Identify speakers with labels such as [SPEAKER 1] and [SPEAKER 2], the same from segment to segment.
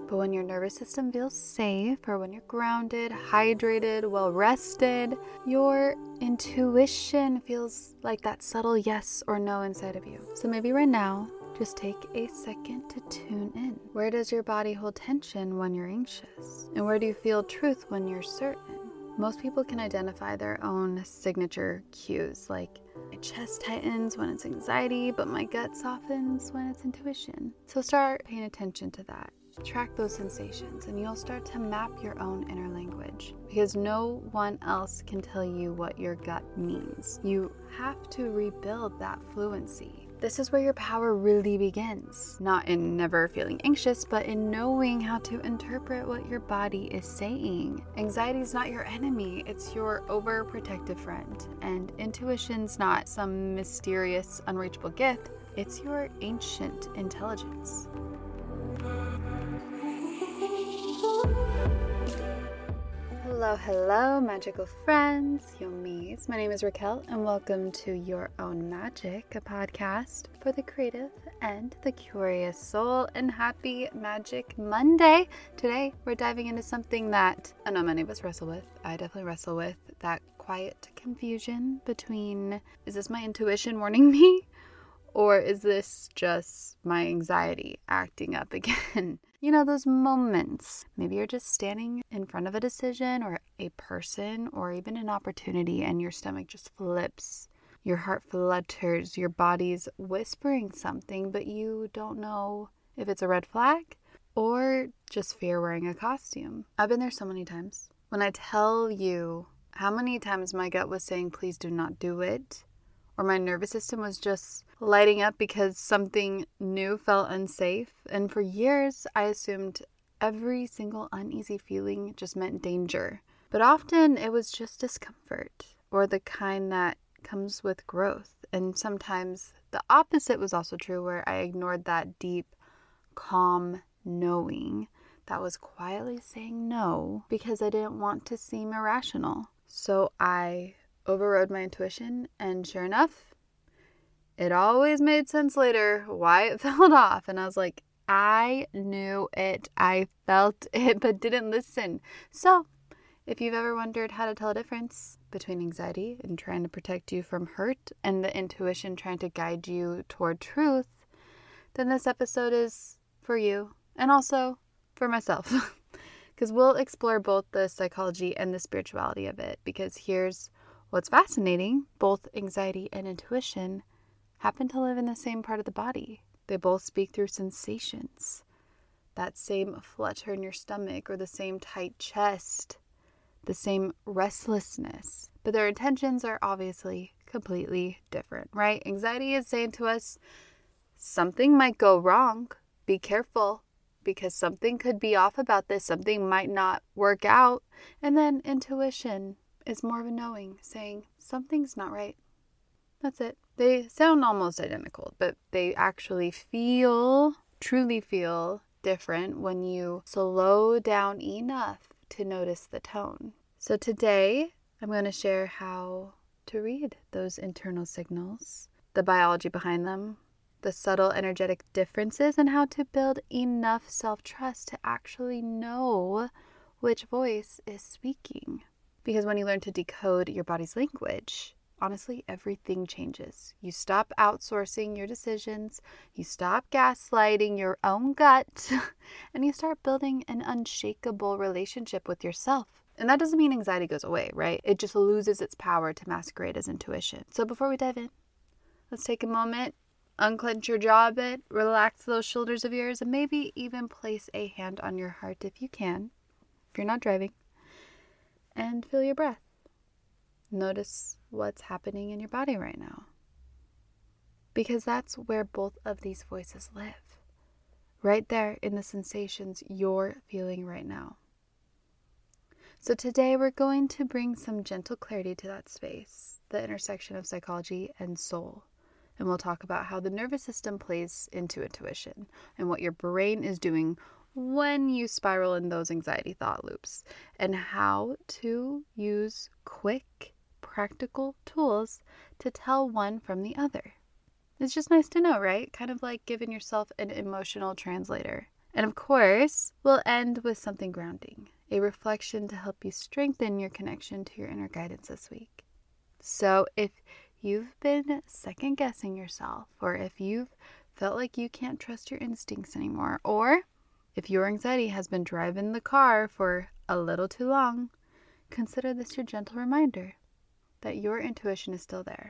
[SPEAKER 1] But when your nervous system feels safe, or when you're grounded, hydrated, well rested, your intuition feels like that subtle yes or no inside of you. So maybe right now, just take a second to tune in. Where does your body hold tension when you're anxious? And where do you feel truth when you're certain? Most people can identify their own signature cues, like my chest tightens when it's anxiety, but my gut softens when it's intuition. So start paying attention to that. Track those sensations and you'll start to map your own inner language, because no one else can tell you what your gut means. You have to rebuild that fluency. This is where your power really begins. Not in never feeling anxious, but in knowing how to interpret what your body is saying. Anxiety is not your enemy, it's your overprotective friend. And intuition's not some mysterious, unreachable gift, it's your ancient intelligence. Hello, magical friends, Yomis. My name is Raquel, and welcome to Your Own Magic, a podcast for the creative and the curious soul. And happy Magic Monday! Today, we're diving into something that I know many of us wrestle with. I definitely wrestle with that quiet confusion between, is this my intuition warning me? Or is this just my anxiety acting up again? You know, those moments. Maybe you're just standing in front of a decision or a person or even an opportunity and your stomach just flips. Your heart flutters. Your body's whispering something, but you don't know if it's a red flag or just fear wearing a costume. I've been there so many times. When I tell you how many times my gut was saying, please do not do it, or my nervous system was just lighting up because something new felt unsafe. And for years, I assumed every single uneasy feeling just meant danger. But often it was just discomfort, or the kind that comes with growth. And sometimes the opposite was also true, where I ignored that deep, calm knowing that was quietly saying no because I didn't want to seem irrational. So I overrode my intuition, and sure enough, it always made sense later why it fell off. And I was like, I knew it, I felt it, but didn't listen. So if you've ever wondered how to tell a difference between anxiety and trying to protect you from hurt and the intuition trying to guide you toward truth, then this episode is for you and also for myself. Because we'll explore both the psychology and the spirituality of it. Because here's what's fascinating, both anxiety and intuition happen to live in the same part of the body. They both speak through sensations. That same flutter in your stomach, or the same tight chest, the same restlessness. But their intentions are obviously completely different, right? Anxiety is saying to us, something might go wrong. Be careful, because something could be off about this. Something might not work out. And then intuition is more of a knowing, saying something's not right. That's it. They sound almost identical, but they actually truly feel different when you slow down enough to notice the tone. So today, I'm going to share how to read those internal signals, the biology behind them, the subtle energetic differences, and how to build enough self-trust to actually know which voice is speaking. Because when you learn to decode your body's language, honestly, everything changes. You stop outsourcing your decisions, you stop gaslighting your own gut, and you start building an unshakable relationship with yourself. And that doesn't mean anxiety goes away, right? It just loses its power to masquerade as intuition. So before we dive in, let's take a moment, unclench your jaw a bit, relax those shoulders of yours, and maybe even place a hand on your heart if you can, if you're not driving. And feel your breath. Notice what's happening in your body right now. Because that's where both of these voices live. Right there in the sensations you're feeling right now. So today we're going to bring some gentle clarity to that space, the intersection of psychology and soul. And we'll talk about how the nervous system plays into intuition and what your brain is doing when you spiral in those anxiety thought loops, and how to use quick, practical tools to tell one from the other. It's just nice to know, right? Kind of like giving yourself an emotional translator. And of course, we'll end with something grounding, a reflection to help you strengthen your connection to your inner guidance this week. So if you've been second guessing yourself, or if you've felt like you can't trust your instincts anymore, or if your anxiety has been driving the car for a little too long, consider this your gentle reminder that your intuition is still there.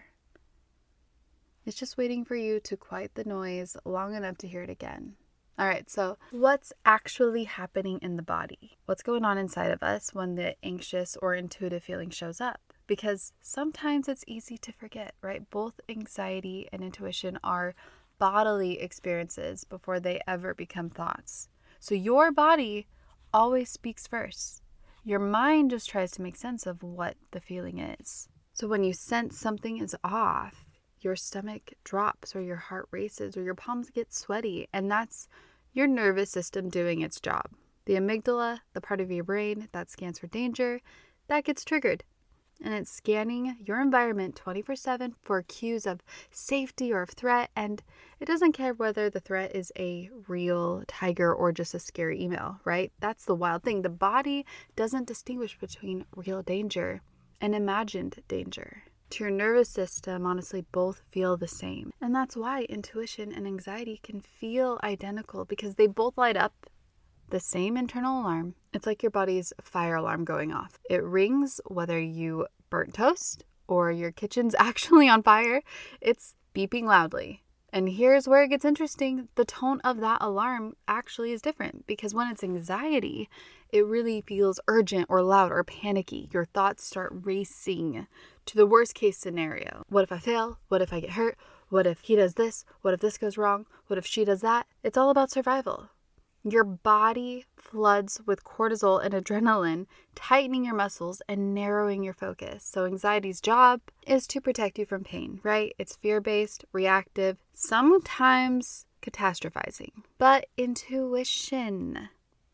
[SPEAKER 1] It's just waiting for you to quiet the noise long enough to hear it again. All right, so what's actually happening in the body? What's going on inside of us when the anxious or intuitive feeling shows up? Because sometimes it's easy to forget, right? Both anxiety and intuition are bodily experiences before they ever become thoughts. So your body always speaks first. Your mind just tries to make sense of what the feeling is. So when you sense something is off, your stomach drops or your heart races or your palms get sweaty, and that's your nervous system doing its job. The amygdala, the part of your brain that scans for danger, that gets triggered. And it's scanning your environment 24/7 for cues of safety or of threat, and it doesn't care whether the threat is a real tiger or just a scary email, right? That's the wild thing. The body doesn't distinguish between real danger and imagined danger. To your nervous system, honestly, both feel the same. And that's why intuition and anxiety can feel identical, because they both light up the same internal alarm. It's like your body's fire alarm going off. It rings whether you burnt toast or your kitchen's actually on fire. It's beeping loudly. And here's where it gets interesting. The tone of that alarm actually is different, because when it's anxiety, it really feels urgent or loud or panicky. Your thoughts start racing to the worst case scenario. What if I fail? What if I get hurt? What if he does this? What if this goes wrong? What if she does that? It's all about survival. Your body floods with cortisol and adrenaline, tightening your muscles and narrowing your focus. So anxiety's job is to protect you from pain, right? It's fear-based, reactive, sometimes catastrophizing. But intuition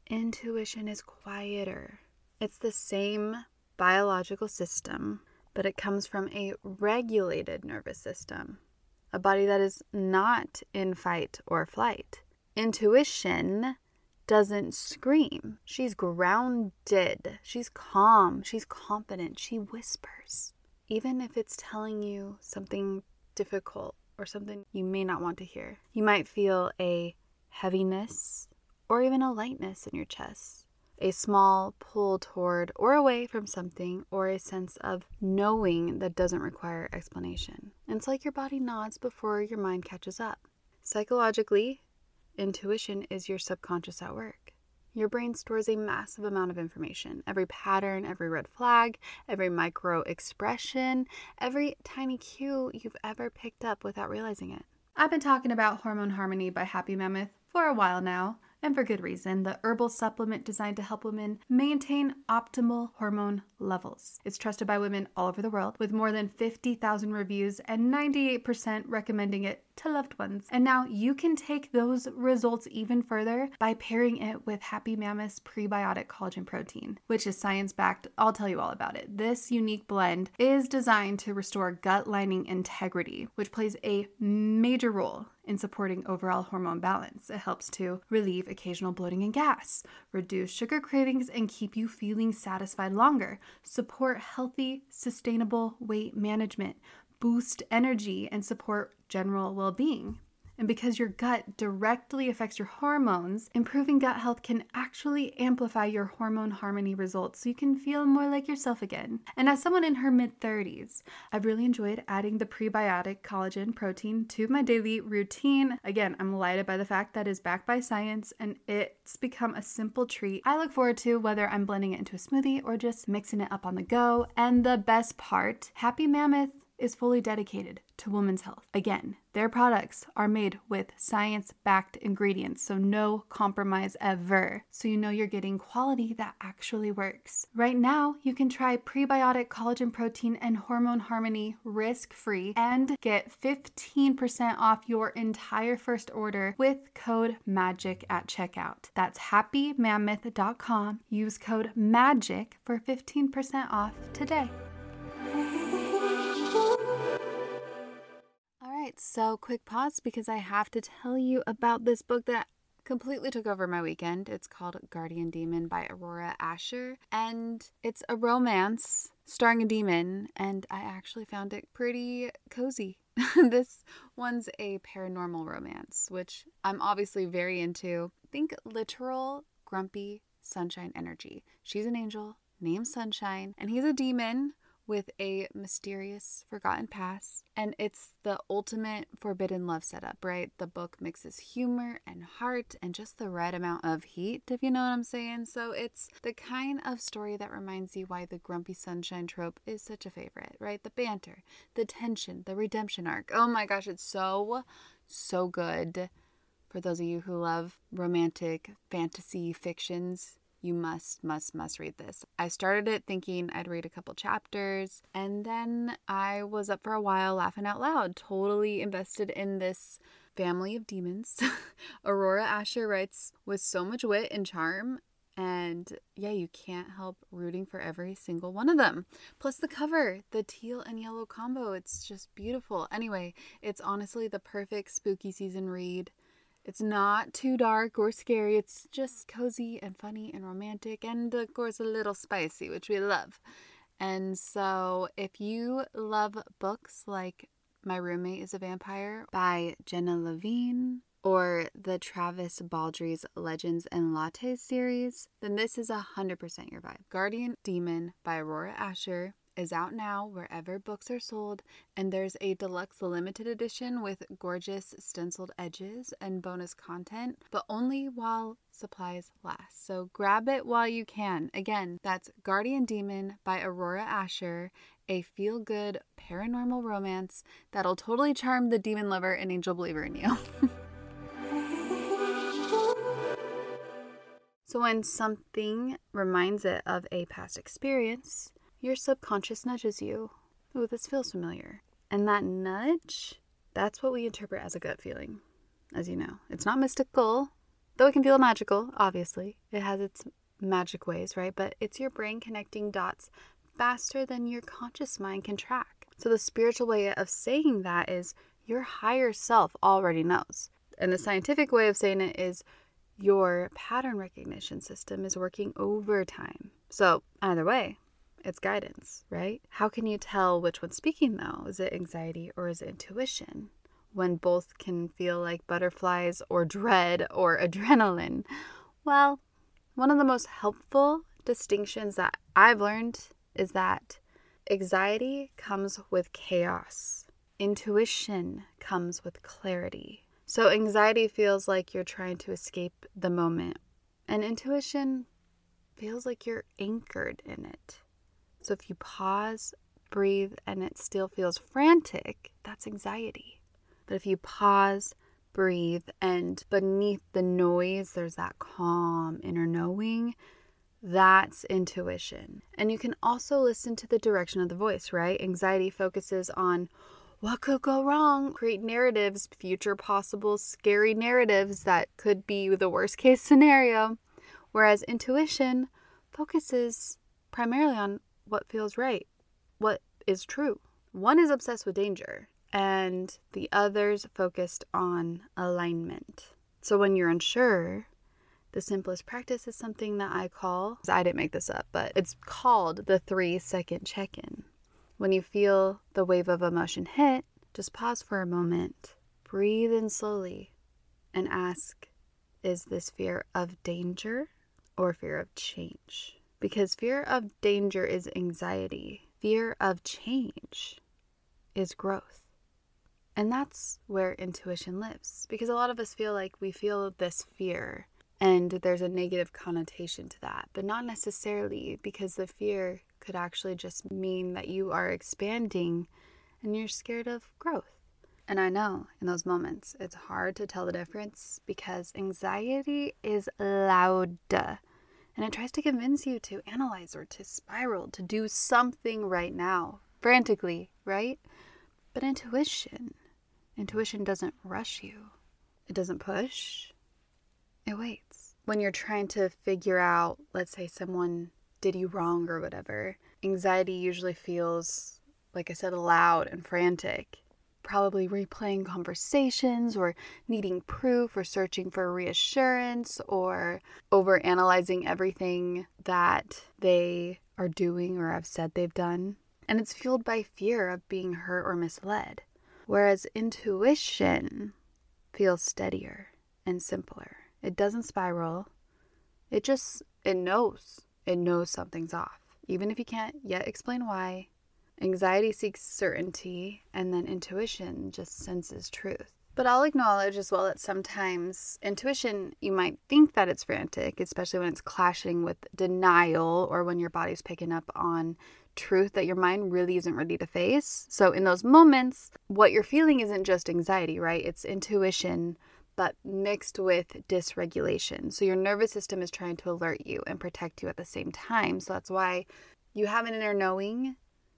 [SPEAKER 1] is quieter. It's the same biological system, but it comes from a regulated nervous system, a body that is not in fight or flight. Intuition doesn't scream. She's grounded. She's calm. She's confident. She whispers. Even if it's telling you something difficult or something you may not want to hear. You might feel a heaviness or even a lightness in your chest. A small pull toward or away from something, or a sense of knowing that doesn't require explanation. And it's like your body nods before your mind catches up. Psychologically, intuition is your subconscious at work. Your brain stores a massive amount of information. Every pattern, every red flag, every micro expression, every tiny cue you've ever picked up without realizing it. I've been talking about Hormone Harmony by Happy Mammoth for a while now, and for good reason. The herbal supplement designed to help women maintain optimal hormone levels. It's trusted by women all over the world, with more than 50,000 reviews and 98% recommending it to loved ones. And now you can take those results even further by pairing it with Happy Mammoth's prebiotic collagen protein, which is science-backed. I'll tell you all about it. This unique blend is designed to restore gut lining integrity, which plays a major role in supporting overall hormone balance. It helps to relieve occasional bloating and gas, reduce sugar cravings, and keep you feeling satisfied longer, support healthy, sustainable weight management, boost energy, and support general well-being. And because your gut directly affects your hormones, improving gut health can actually amplify your hormone harmony results so you can feel more like yourself again. And as someone in her mid-30s, I've really enjoyed adding the prebiotic collagen protein to my daily routine. Again, I'm delighted by the fact that it's backed by science, and it's become a simple treat I look forward to, whether I'm blending it into a smoothie or just mixing it up on the go. And the best part, Happy Mammoth is fully dedicated to women's health. Again, their products are made with science-backed ingredients, so no compromise ever. So you know you're getting quality that actually works. Right now, you can try prebiotic collagen protein and Hormone Harmony risk-free and get 15% off your entire first order with code MAGIC at checkout. That's happymammoth.com. Use code MAGIC for 15% off today. So quick pause because I have to tell you about this book that completely took over my weekend. It's called Guardian Demon by Aurora Asher, and it's a romance starring a demon, and I actually found it pretty cozy. This one's a paranormal romance, which I'm obviously very into. Think literal grumpy sunshine energy. She's an angel named Sunshine, and he's a demon with a mysterious forgotten past, and it's the ultimate forbidden love setup, right? The book mixes humor and heart and just the right amount of heat, if you know what I'm saying. So it's the kind of story that reminds you why the grumpy sunshine trope is such a favorite, right? The banter, the tension, the redemption arc. Oh my gosh, it's so good. For those of you who love romantic fantasy fictions, you must read this. I started it thinking I'd read a couple chapters, and then I was up for a while laughing out loud, totally invested in this family of demons. Aurora Asher writes with so much wit and charm, and yeah, you can't help rooting for every single one of them. Plus the cover, the teal and yellow combo, it's just beautiful. Anyway, it's honestly the perfect spooky season read. It's not too dark or scary. It's just cozy and funny and romantic and, of course, a little spicy, which we love. And so if you love books like My Roommate is a Vampire by Jenna Levine or the Travis Baldry's Legends and Lattes series, then this is 100% your vibe. Guardian Demon by Aurora Asher is out now wherever books are sold, and there's a deluxe limited edition with gorgeous stenciled edges and bonus content, but only while supplies last. So grab it while you can. Again, that's Guardian Demon by Aurora Asher, a feel-good paranormal romance that'll totally charm the demon lover and angel believer in you. So when something reminds it of a past experience, your subconscious nudges you. Ooh, this feels familiar. And that nudge, that's what we interpret as a gut feeling. As you know, it's not mystical, though it can feel magical, obviously. It has its magic ways, right? But it's your brain connecting dots faster than your conscious mind can track. So the spiritual way of saying that is your higher self already knows. And the scientific way of saying it is your pattern recognition system is working overtime. So either way, it's guidance, right? How can you tell which one's speaking though? Is it anxiety or is it intuition? When both can feel like butterflies or dread or adrenaline. Well, one of the most helpful distinctions that I've learned is that anxiety comes with chaos. Intuition comes with clarity. So anxiety feels like you're trying to escape the moment, and intuition feels like you're anchored in it. So if you pause, breathe, and it still feels frantic, that's anxiety. But if you pause, breathe, and beneath the noise, there's that calm inner knowing, that's intuition. And you can also listen to the direction of the voice, right? Anxiety focuses on what could go wrong, create narratives, future possible scary narratives that could be the worst case scenario. Whereas intuition focuses primarily on what feels right, what is true. One is obsessed with danger, and the other's focused on alignment. So when you're unsure, the simplest practice is something that I didn't make this up, but it's called the 3-second check-in. When you feel the wave of emotion hit, just pause for a moment, breathe in slowly, and ask, is this fear of danger or fear of change? Because fear of danger is anxiety. Fear of change is growth. And that's where intuition lives. Because a lot of us feel like we feel this fear and there's a negative connotation to that. But not necessarily, because the fear could actually just mean that you are expanding and you're scared of growth. And I know in those moments it's hard to tell the difference because anxiety is loud. And it tries to convince you to analyze or to spiral, to do something right now, frantically, right? But intuition doesn't rush you. It doesn't push. It waits. When you're trying to figure out, let's say someone did you wrong or whatever, anxiety usually feels, like I said, loud and frantic. probably replaying conversations or needing proof or searching for reassurance or overanalyzing everything that they are doing or have said they've done. And it's fueled by fear of being hurt or misled. Whereas intuition feels steadier and simpler. It doesn't spiral. It knows. It knows something's off. Even if you can't yet explain why. Anxiety seeks certainty, and then intuition just senses truth. But I'll acknowledge as well that sometimes intuition, you might think that it's frantic, especially when it's clashing with denial or when your body's picking up on truth that your mind really isn't ready to face. So in those moments, what you're feeling isn't just anxiety, right? It's intuition, but mixed with dysregulation. So your nervous system is trying to alert you and protect you at the same time. So that's why you have an inner knowing,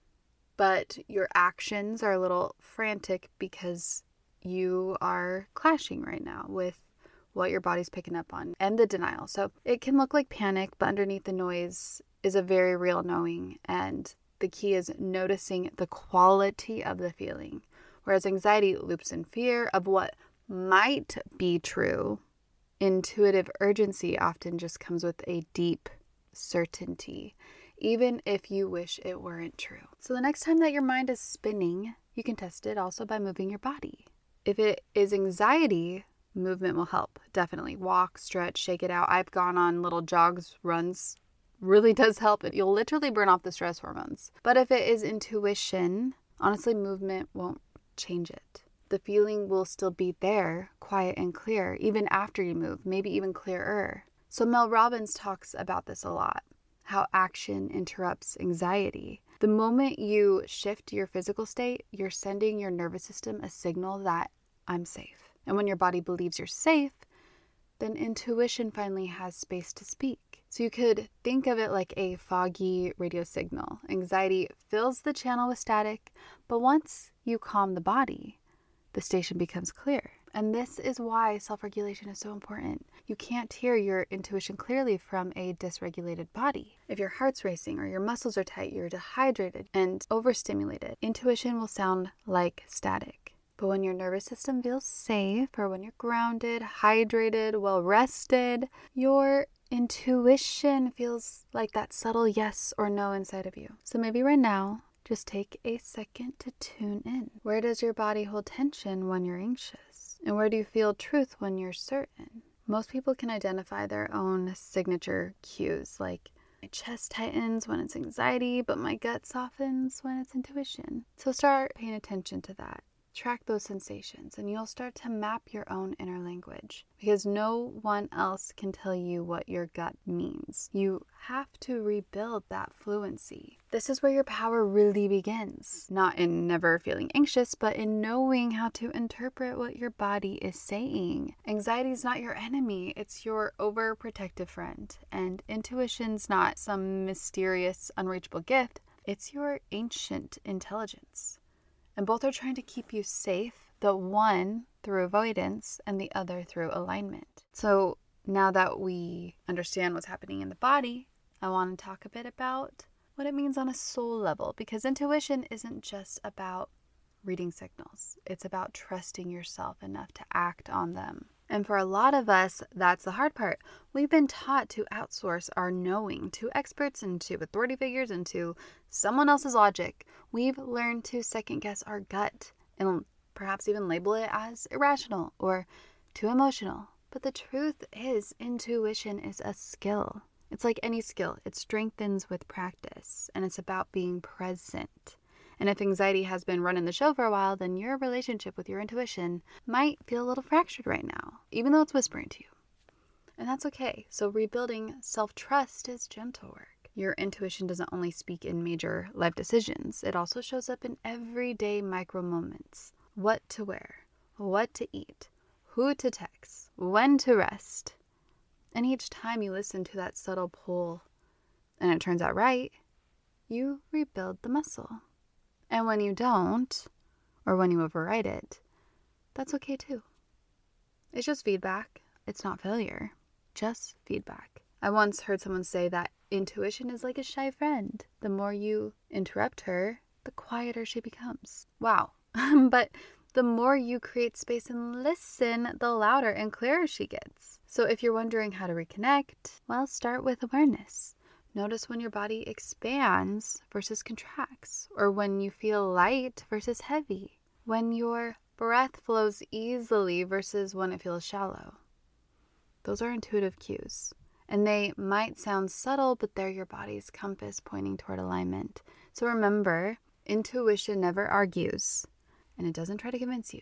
[SPEAKER 1] but your actions are a little frantic because you are clashing right now with what your body's picking up on and the denial. So it can look like panic, but underneath the noise is a very real knowing. And the key is noticing the quality of the feeling. Whereas anxiety loops in fear of what might be true, intuitive urgency often just comes with a deep certainty, even if you wish it weren't true. So the next time that your mind is spinning, you can test it also by moving your body. If it is anxiety, movement will help. Definitely walk, stretch, shake it out. I've gone on little jogs, runs. Really does help. You'll literally burn off the stress hormones. But if it is intuition, honestly, movement won't change it. The feeling will still be there, quiet and clear, even after you move, maybe even clearer. So Mel Robbins talks about this a lot, how action interrupts anxiety. The moment you shift your physical state, you're sending your nervous system a signal that I'm safe. And when your body believes you're safe, then intuition finally has space to speak. So you could think of it like a foggy radio signal. Anxiety fills the channel with static, but once you calm the body, the station becomes clear. And this is why self-regulation is so important. You can't hear your intuition clearly from a dysregulated body. If your heart's racing or your muscles are tight, you're dehydrated and overstimulated, intuition will sound like static. But when your nervous system feels safe, or when you're grounded, hydrated, well-rested, your intuition feels like that subtle yes or no inside of you. So maybe right now, just take a second to tune in. Where does your body hold tension when you're anxious? And where do you feel truth when you're certain? Most people can identify their own signature cues, like my chest tightens when it's anxiety, but my gut softens when it's intuition. So start paying attention to that. Track those sensations and you'll start to map your own inner language, because no one else can tell you what your gut means. You have to rebuild that fluency. This is where your power really begins, not in never feeling anxious, but in knowing how to interpret what your body is saying. Anxiety is not your enemy, it's your overprotective friend, and intuition's not some mysterious, unreachable gift, it's your ancient intelligence. And both are trying to keep you safe, the one through avoidance and the other through alignment. So now that we understand what's happening in the body, I want to talk a bit about what it means on a soul level, because intuition isn't just about reading signals. It's about trusting yourself enough to act on them. And for a lot of us, that's the hard part. We've been taught to outsource our knowing to experts and to authority figures and to someone else's logic. We've learned to second guess our gut and perhaps even label it as irrational or too emotional. But the truth is, intuition is a skill. It's like any skill. It strengthens with practice, and it's about being present. And if anxiety has been running the show for a while, then your relationship with your intuition might feel a little fractured right now, even though it's whispering to you. And that's okay. So rebuilding self-trust is gentle work. Your intuition doesn't only speak in major life decisions. It also shows up in everyday micro moments. What to wear, what to eat, who to text, when to rest. And each time you listen to that subtle pull and it turns out right, you rebuild the muscle. And when you don't, or when you override it, that's okay too. It's just feedback. It's not failure, just feedback. I once heard someone say that intuition is like a shy friend. The more you interrupt her, the quieter she becomes. Wow. But the more you create space and listen, the louder and clearer she gets. So if you're wondering how to reconnect, well, start with awareness. Notice when your body expands versus contracts, or when you feel light versus heavy, when your breath flows easily versus when it feels shallow. Those are intuitive cues, and they might sound subtle, but they're your body's compass pointing toward alignment. So remember, intuition never argues, and it doesn't try to convince you.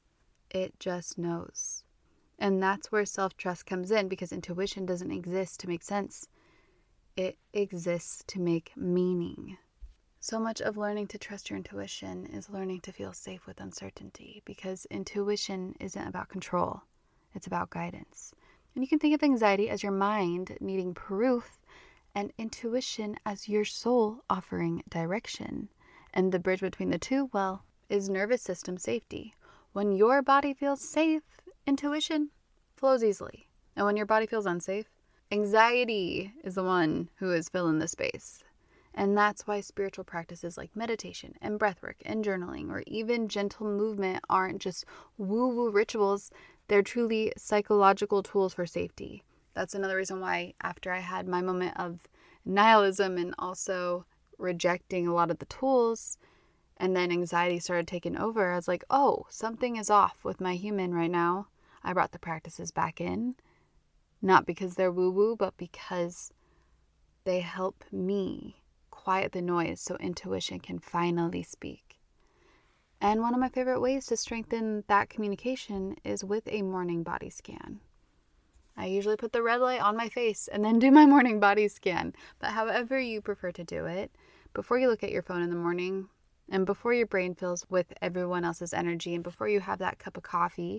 [SPEAKER 1] It just knows. And that's where self-trust comes in, because intuition doesn't exist to make sense. It exists to make meaning. So much of learning to trust your intuition is learning to feel safe with uncertainty, because intuition isn't about control. It's about guidance. And you can think of anxiety as your mind needing proof, and intuition as your soul offering direction. And the bridge between the two, well, is nervous system safety. When your body feels safe, intuition flows easily. And when your body feels unsafe, anxiety is the one who is filling the space. And that's why spiritual practices like meditation and breathwork and journaling, or even gentle movement, aren't just woo-woo rituals. They're truly psychological tools for safety. That's another reason why, after I had my moment of nihilism and also rejecting a lot of the tools, and then anxiety started taking over, I was like, oh, something is off with my human right now. I brought the practices back in, not because they're woo-woo, but because they help me quiet the noise so intuition can finally speak. And one of my favorite ways to strengthen that communication is with a morning body scan. I usually put the red light on my face and then do my morning body scan. But however you prefer to do it, before you look at your phone in the morning, and before your brain fills with everyone else's energy, and before you have that cup of coffee,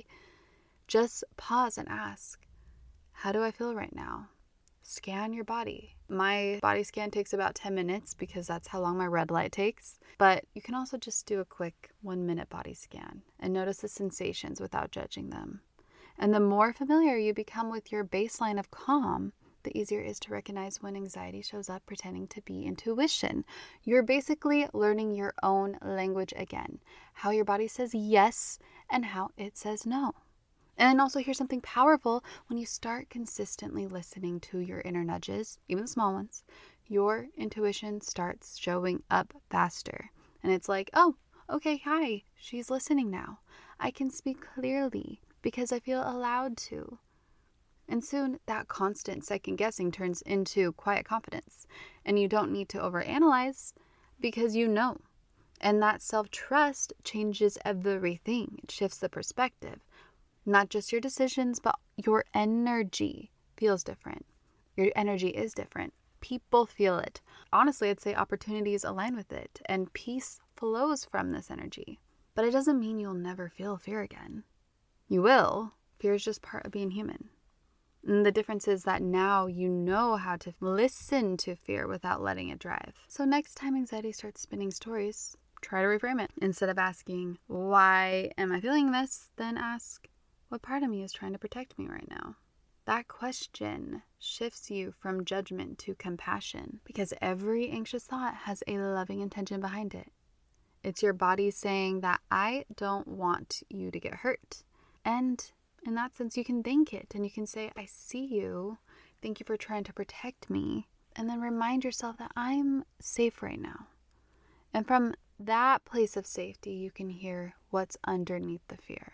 [SPEAKER 1] just pause and ask, how do I feel right now? Scan your body. My body scan takes about 10 minutes because that's how long my red light takes. But you can also just do a quick 1-minute body scan and notice the sensations without judging them. And the more familiar you become with your baseline of calm, the easier it is to recognize when anxiety shows up pretending to be intuition. You're basically learning your own language again, how your body says yes and how it says no. And then also here's something powerful. When you start consistently listening to your inner nudges, even the small ones, your intuition starts showing up faster. And it's like, oh, okay, hi, she's listening now. I can speak clearly because I feel allowed to. And soon that constant second guessing turns into quiet confidence. And you don't need to overanalyze because you know. And that self-trust changes everything. It shifts the perspective. Not just your decisions, but your energy feels different. Your energy is different. People feel it. Honestly, I'd say opportunities align with it, and peace flows from this energy. But it doesn't mean you'll never feel fear again. You will. Fear is just part of being human. And the difference is that now you know how to listen to fear without letting it drive. So next time anxiety starts spinning stories, try to reframe it. Instead of asking, why am I feeling this? Then ask, what part of me is trying to protect me right now? That question shifts you from judgment to compassion, because every anxious thought has a loving intention behind it. It's your body saying that I don't want you to get hurt. And in that sense, you can thank it and you can say, I see you. Thank you for trying to protect me. And then remind yourself that I'm safe right now. And from that place of safety, you can hear what's underneath the fear.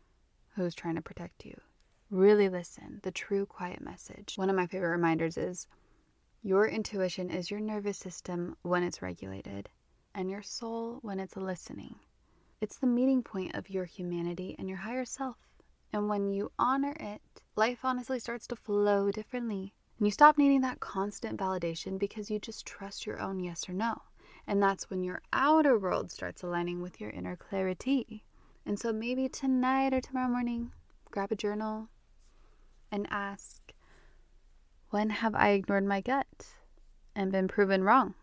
[SPEAKER 1] Who's trying to protect you? Really listen, the true quiet message. One of my favorite reminders is your intuition is your nervous system when it's regulated, and your soul when it's listening. It's the meeting point of your humanity and your higher self. And when you honor it, life honestly starts to flow differently. And you stop needing that constant validation because you just trust your own yes or no. And that's when your outer world starts aligning with your inner clarity. And so maybe tonight or tomorrow morning, grab a journal and ask, when have I ignored my gut and been proven wrong?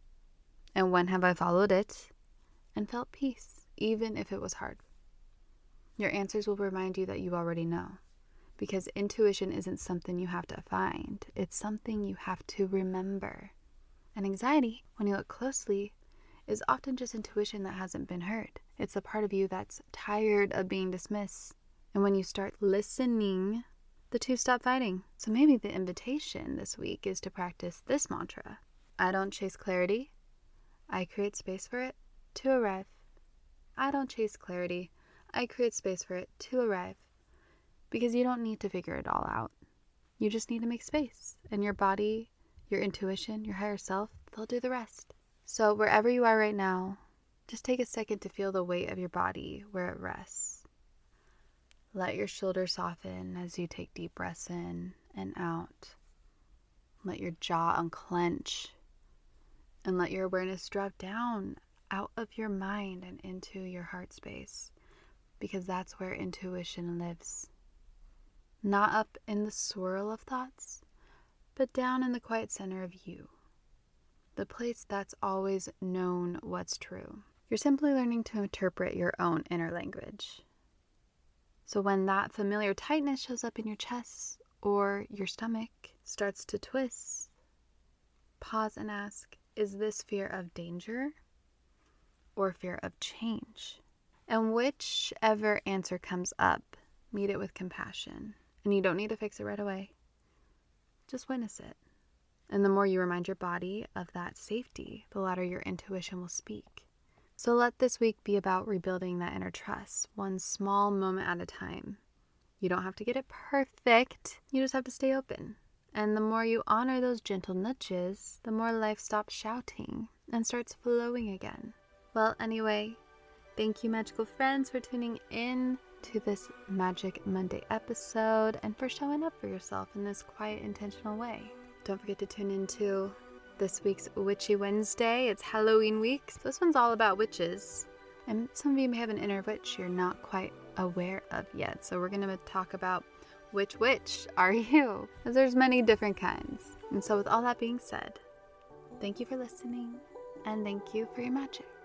[SPEAKER 1] And when have I followed it and felt peace, even if it was hard? Your answers will remind you that you already know, because intuition isn't something you have to find. It's something you have to remember. And anxiety, when you look closely, is often just intuition that hasn't been heard. It's the part of you that's tired of being dismissed. And when you start listening, the two stop fighting. So maybe the invitation this week is to practice this mantra. I don't chase clarity. I create space for it to arrive. I don't chase clarity. I create space for it to arrive. Because you don't need to figure it all out. You just need to make space. And your body, your intuition, your higher self, they'll do the rest. So wherever you are right now, just take a second to feel the weight of your body where it rests. Let your shoulders soften as you take deep breaths in and out. Let your jaw unclench. And let your awareness drop down out of your mind and into your heart space. Because that's where intuition lives. Not up in the swirl of thoughts, but down in the quiet center of you. The place that's always known what's true. You're simply learning to interpret your own inner language. So when that familiar tightness shows up in your chest or your stomach starts to twist, pause and ask, is this fear of danger or fear of change? And whichever answer comes up, meet it with compassion. And you don't need to fix it right away. Just witness it. And the more you remind your body of that safety, the louder your intuition will speak. So let this week be about rebuilding that inner trust, one small moment at a time. You don't have to get it perfect. You just have to stay open. And the more you honor those gentle nudges, the more life stops shouting and starts flowing again. Well, anyway, thank you, magical friends, for tuning in to this Magic Monday episode and for showing up for yourself in this quiet, intentional way. Don't forget to tune into this week's Witchy Wednesday. It's Halloween week, so this one's all about witches. And some of you may have an inner witch you're not quite aware of yet. So we're going to talk about which witch are you? Because there's many different kinds. And so with all that being said, thank you for listening and thank you for your magic.